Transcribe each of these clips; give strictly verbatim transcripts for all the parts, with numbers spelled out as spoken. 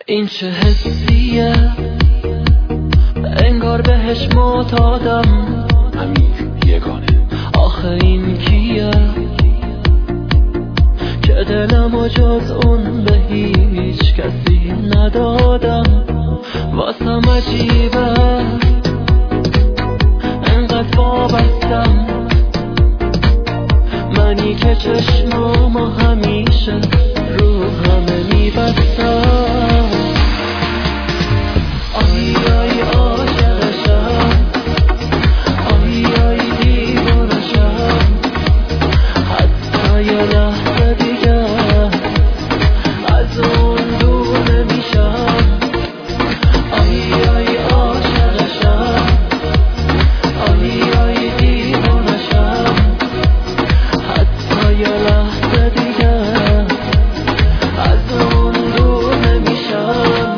این چه حسیه، انگار بهش معتادم. امیر یگانه. آخه این کیه که دلمو جز اون به هیچ کسی ندادم. واسم عجیبه انقدر وابستم، منی که چشمامو همیشه رو همه میبستم. آی آی عاشقشم، آی آی دیوانشم، حتی یه لحظه دیگه از اون دور نمیشم. آی آی عاشقشم، آی آی دیوانشم، حتی یه لحظه دیگه از اون دور نمیشم.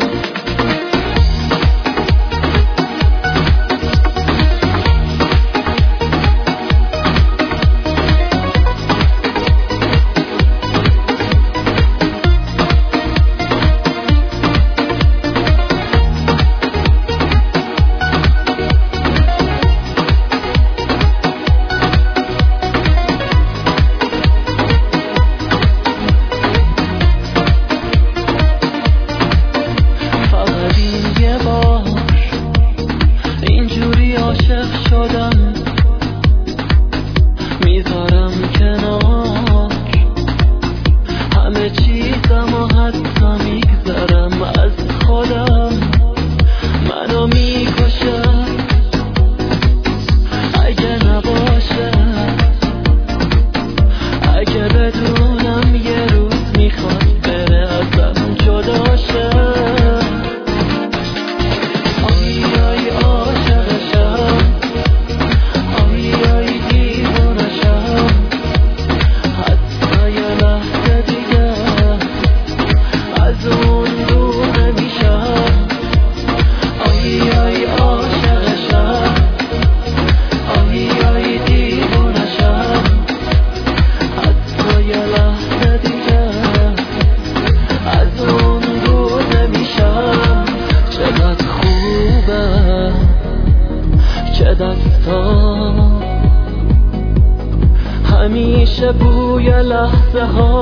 عاشق شدم میذارم کنار همه چیزم و حتی میگذرم از خودم. منو میکشه اگه نباشه، اگه بدونم یه روز میخواد بره ازم جدا شه. چه دستا همیشه بوی لحظه ها